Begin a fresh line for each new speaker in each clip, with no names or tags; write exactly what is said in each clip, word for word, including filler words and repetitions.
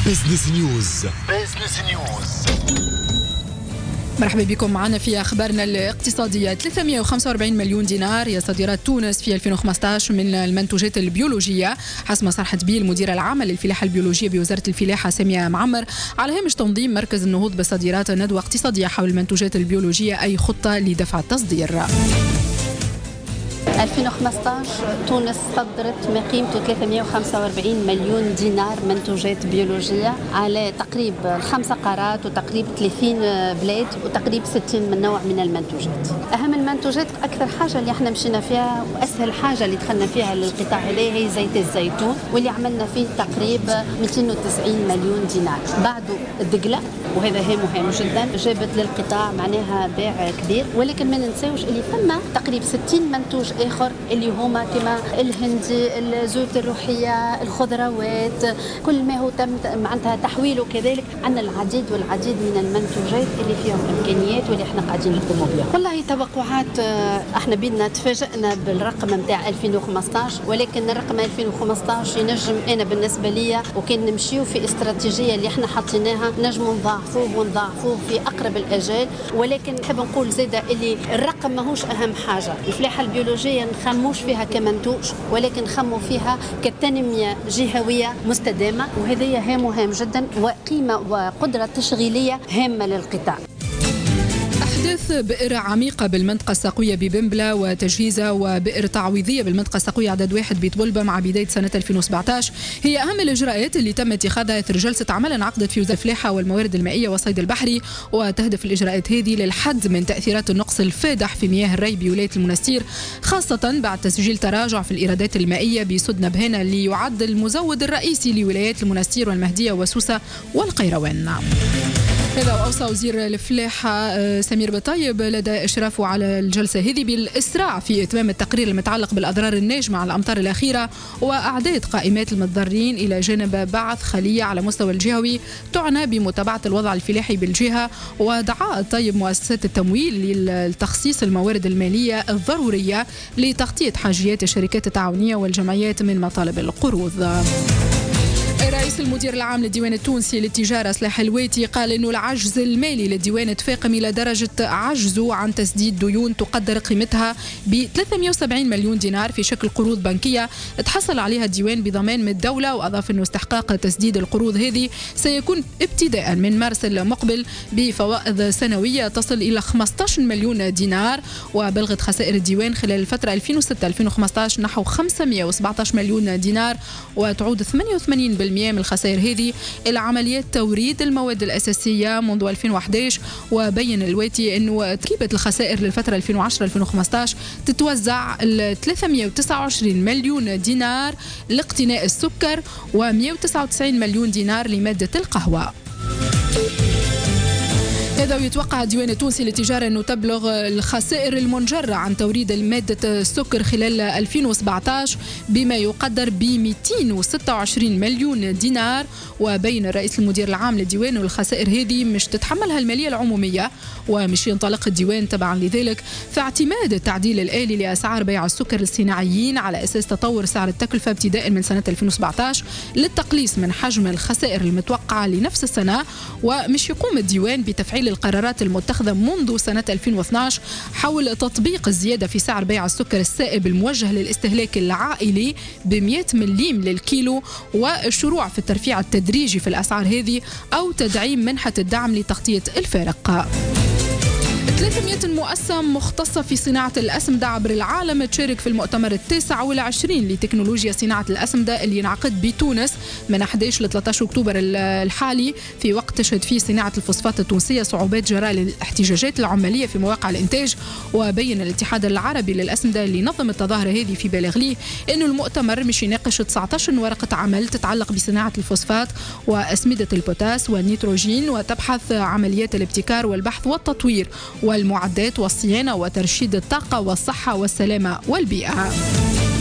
بزنس نيوز. بزنس نيوز.
مرحبا بكم معنا في أخبارنا الاقتصادية. ثلاثمئة وخمسة وأربعين مليون دينار هي صادرات تونس في ألفين وخمسة عشر من المنتوجات البيولوجية، حسب ما صرحت به المديرة العامة للفلاحة البيولوجية بوزارة الفلاحة سامية معمر على هامش تنظيم مركز النهوض بالصادرات ندوة اقتصادية حول المنتوجات البيولوجية، أي خطة لدفع التصدير.
ألفين وخمسة عشر تونس صدرت ما قيمته ثلاثمئة وخمسة وأربعين مليون دينار منتوجات بيولوجية على تقريب خمسة قارات وتقريب ثلاثين بلاد وتقريب ستين من نوع من المنتوجات. أهم المنتوجات أكثر حاجة اللي احنا مشينا فيها وأسهل حاجة اللي دخلنا فيها للقطاع هذا هي زيت الزيتون، واللي عملنا فيه تقريب مئتين وتسعين مليون دينار. بعده الدقلة، وهذا هي مهم جدا، جابت للقطاع معناها بيع كبير، ولكن ما ننساوش اللي فما تقريب ستين منتوج آخر اللي هما كما الهندي، الزيوت الروحية، الخضروات، كل ما هو تم معناتها تحويله. كذلك عندنا العديد والعديد من المنتوجات اللي فيهم إمكانيات واللي احنا قاعدين نخدموا بها. والله توقعات احنا بدنا تفاجئنا بالرقم نتاع ألفين وخمسة عشر، ولكن الرقم ألفين وخمسة عشر ينجم انا بالنسبة لي وكان نمشيو في استراتيجية اللي احنا حاطيناها نجموا نضاعفوه ونضاعفوه في أقرب الأجال. ولكن نحب نقول زيادة اللي الرقم ماهوش أهم حاجة. الفلاحة البيولوجية نخموش فيها كمنتوج، ولكن نخموا فيها كتنمية جهوية مستدامة، وهذه هي مهم جدا وقيمة وقدرة تشغيلية هامة للقطاع.
أحداث بئر عميقة بالمنطقة الساقوية ببنبلة وتجهيزها وبئر تعويضية بالمنطقة الساقوية عدد واحد بطبلبة مع بداية سنة ألفين وسبعة عشر هي أهم الإجراءات اللي تم اتخاذها إثر جلسة عمل انعقدت في وزارة الفلاحة والموارد المائية والصيد البحري، وتهدف الإجراءات هذه للحد من تأثيرات النقص الفادح في مياه الري بولاية المنستير، خاصة بعد تسجيل تراجع في الإيرادات المائية بسدنا بهنا اللي يعد المزود الرئيسي لولايات المنستير والمهدية وسوسة والقيروان. هذا وأوصى وزير الفلاحة سمير بطايب لدى إشرافه على الجلسة هذه بالإسراع في إتمام التقرير المتعلق بالأضرار الناجمة على الأمطار الأخيرة وأعداد قائمات المتضررين، إلى جانب بعث خلية على مستوى الجهوي تعنى بمتابعة الوضع الفلاحي بالجهة. ودعا الطيب مؤسسات التمويل لتخصيص الموارد المالية الضرورية لتغطية حاجيات الشركات التعاونية والجمعيات من مطالب القروض. رئيس المدير العام للديوان التونسي للتجارة سلاح الويتي قال إنه العجز المالي للديوان تفاقم إلى درجة عجزه عن تسديد ديون تقدر قيمتها ب ثلاثمئة وسبعين مليون دينار في شكل قروض بنكية تحصل عليها الديوان بضمان من الدولة. وأضاف إنه استحقاق تسديد القروض هذه سيكون ابتداء من مارس المقبل بفوائد سنوية تصل إلى خمسة عشر مليون دينار. وبلغت خسائر الديوان خلال الفترة ألفين وستة ألفين وخمسة عشر نحو خمسمئة وسبعة عشر مليون دينار، وتعود ثمانية وثمانين بالمئة من الخسائر هذه إلى عمليات توريد المواد الأساسية منذ ألفين وأحد عشر. وبين الويتي أنه تركيبة الخسائر للفترة ألفين وعشرة ألفين وخمسة عشر تتوزع ثلاثمئة وتسعة وعشرين مليون دينار لاقتناء السكر ومئة وتسعة وتسعين مليون دينار لمادة القهوة. هذا ويتوقع الديوان التونسي للتجارة أنه تبلغ الخسائر المنجرة عن توريد مادة السكر خلال ألفين وسبعة عشر بما يقدر ب مئتين وستة وعشرين مليون دينار. وبين الرئيس المدير العام للديوان والخسائر هذه مش تتحملها المالية العمومية، ومش ينطلق الديوان تبعا لذلك في اعتماد التعديل الآلي لأسعار بيع السكر للصناعيين على أساس تطور سعر التكلفة ابتداء من سنة ألفين وسبعة عشر للتقليص من حجم الخسائر المتوقعة لنفس السنة. ومش يقوم الديوان بتفعيل القرارات المتخذة منذ سنة ألفين واثني عشر حول تطبيق الزيادة في سعر بيع السكر السائب الموجه للاستهلاك العائلي ب مئة مليم للكيلو، والشروع في الترفيع التدريجي في الأسعار هذه أو تدعيم منحة الدعم لتغطية الفارق. ثلاثمئة مؤسسة مختصة في صناعة الأسمدة عبر العالم تشارك في المؤتمر التاسع والعشرين لتكنولوجيا صناعة الأسمدة اللي ينعقد بتونس من أحد عشر ل ثلاثة عشر أكتوبر الحالي، في وقت تشهد فيه صناعة الفوسفات التونسية صعوبات جراء الاحتجاجات العمالية في مواقع الإنتاج. وبين الاتحاد العربي للأسمدة اللي نظم التظاهرة هذه في بالغليه إنه المؤتمر مش يناقش تسعة عشر ورقة عمل تتعلق بصناعة الفوسفات وأسمدة البوتاس والنيتروجين، وتبحث عمليات الابتكار والبحث والتطوير والمعدات والصيانة وترشيد الطاقة والصحة والسلامة والبيئة.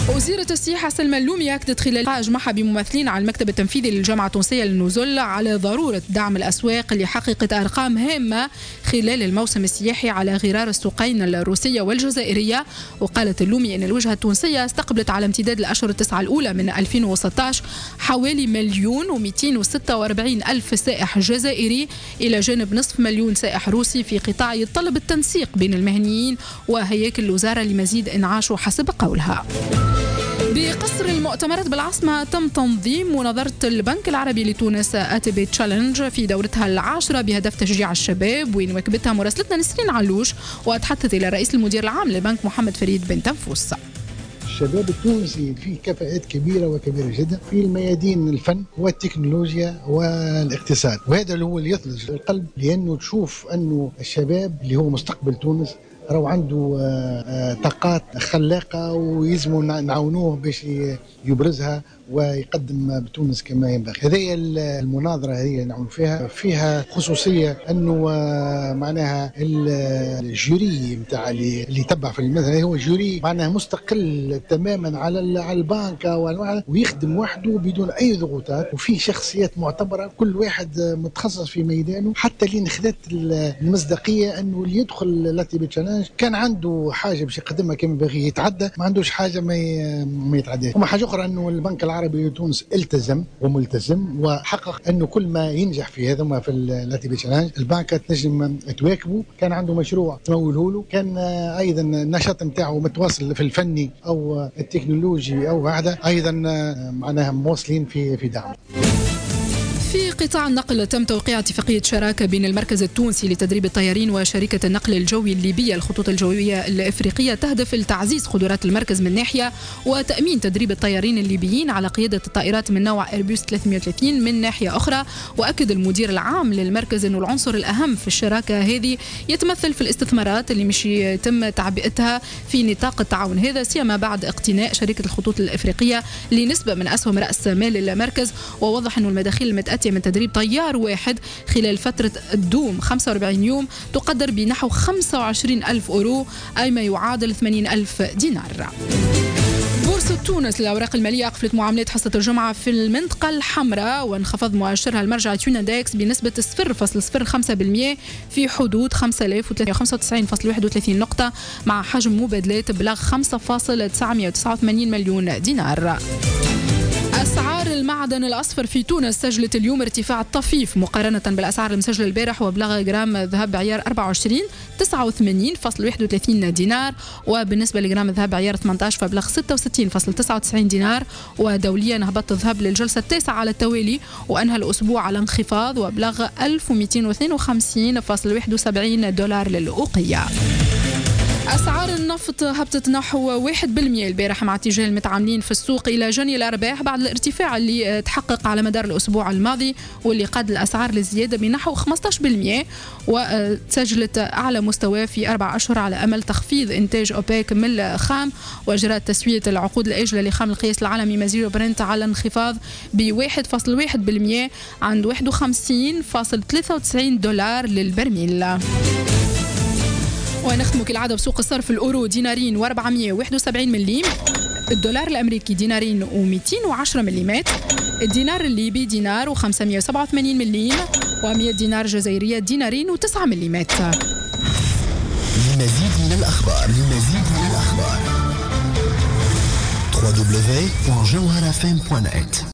وزيرة السياحة سلمى اللومي أكدت خلال لقاء أجمعها بممثلين على المكتب التنفيذي للجامعة التونسية للنزل على ضرورة دعم الأسواق لحقيقة أرقام هامة خلال الموسم السياحي على غرار السوقين الروسية والجزائرية. وقالت اللومي أن الوجهة التونسية استقبلت على امتداد الأشهر التسعة الأولى من ألفين وستة عشر حوالي مليون ومئتين وستة وأربعين ألف سائح جزائري إلى جانب نصف مليون سائح روسي في قطاع يتطلب التنسيق بين المهنيين وهياكل الوزارة لمزيد إنعاشه حسب قولها. بقصر المؤتمرات بالعاصمة تم تنظيم مناظرة البنك العربي لتونس إيه تي بي تشالنج في دورتها العاشرة بهدف تشجيع الشباب، وين واكبتها مراسلتنا نسرين علوش وتحدثت إلى رئيس المدير العام للبنك محمد فريد بن تنفوس.
الشباب التونسي فيه كفاءات كبيرة وكبيرة جدا في الميادين الفن والتكنولوجيا والاقتصاد، وهذا اللي هو اللي يثلج القلب، لأنه تشوف أنه الشباب اللي هو مستقبل تونس راهو عنده طاقات خلاقة ويلزموا نعاونوه باش يبرزها ويقدم بتونس كما ينبغي. هذه المناظرة هذه نعمل فيها فيها خصوصية أنه معناها الجوري متاع اللي يتبع في المثل هو جوري معناها مستقل تماما على على البنك ويخدم وحده بدون أي ضغوطات، وفي شخصيات معتبرة كل واحد متخصص في ميدانه، حتى اللي نخذت المصداقية أنه اللي يدخل لاتي بتشالنج كان عنده حاجة باش يقدمها كما ينبغي يتعدى، ما عندوش حاجة ما ما يتعداش. وما حاجة أخرى أنه البنك العربي لتونس التزم وملتزم وحقق أنه كل ما ينجح في هذا ما في الاتي بي تشالنج البنك تنجم تواكبه. كان عنده مشروع تموله له، كان أيضا النشاط نتاعه متواصل في الفني أو التكنولوجي أو هذا أيضا معناها مواصلين في في دعم.
في قطاع النقل تم توقيع اتفاقية شراكة بين المركز التونسي لتدريب الطيارين وشركة النقل الجوي الليبية الخطوط الجوية الإفريقية، تهدف لتعزيز قدرات المركز من ناحية وتأمين تدريب الطيارين الليبيين على قيادة الطائرات من نوع إيربوس ثلاثمئة وثلاثين من ناحية أخرى. وأكد المدير العام للمركز أنه العنصر الأهم في الشراكة هذه يتمثل في الاستثمارات اللي مش يتم تعبئتها في نطاق التعاون هذا، سيما بعد اقتناء شركة الخطوط الإفريقية لنسبة من أسهم رأس مال المركز. ووضح أنه المداخيل المتأتية من تدريب طيار واحد خلال فترة الدوم خمسة وأربعين يوم تقدر بنحو خمسة وعشرين ألف أورو، أي ما يعادل ثمانين ألف دينار. بورصة تونس للأوراق المالية أقفلت معاملات حصة الجمعة في المنطقة الحمراء، وانخفض مؤشرها المرجعي تونادكس بنسبة صفر فاصلة صفر خمسة بالمئة في حدود خمسة آلاف وثلاثمئة وخمسة وتسعين فاصلة واحد وثلاثين نقطة، مع حجم مبادلات بلغ خمسة فاصلة تسعمئة وتسعة وثمانين مليون دينار. أسعار المعدن الأصفر في تونس سجلت اليوم ارتفاع طفيف مقارنة بالأسعار المسجلة البارح، وبلغ جرام ذهب بعيار أربعة وعشرين تسعة وثمانين فاصلة واحد وثلاثين دينار، وبالنسبة لجرام ذهب بعيار ثمانية عشر فبلغ ستة وستين فاصلة تسعة وتسعين دينار. ودوليا هبط الذهب للجلسة التاسعة على التوالي وأنهى الأسبوع على انخفاض وبلغ ألف ومئتين واثنين وخمسين فاصلة واحد وسبعين دولار للأوقية. أسعار النفط هبطت نحو واحد بالمئة البارح مع اتجاه المتعاملين في السوق إلى جني الأرباح بعد الارتفاع اللي تحقق على مدار الأسبوع الماضي، واللي قاد الأسعار للزيادة بنحو خمسة عشر بالمئة، وسجلت أعلى مستوى في أربع أشهر على أمل تخفيض إنتاج أوبيك من الخام. وجرت تسوية العقود الآجلة لخام القياس العالمي مازيرو برنت على انخفاض ب واحد فاصلة واحد بالمئة عند واحد وخمسين فاصلة ثلاثة وتسعين دولار للبرميل. ونختم كالعادة بسوق الصرف. الأورو دينارين وأربعمئة وواحد وسبعين مليم، الدولار الأمريكي دينارين ومئتين وعشرة مليمات، الدينار الليبي دينار وخمسمئة وسبعة وثمانين مليم، ومئة دينار جزائرية دينارين وتسعة مليمات.
لمزيد من الأخبار لمزيد من الأخبار دبليو دبليو دبليو دوت جوهرة إف إم دوت نت.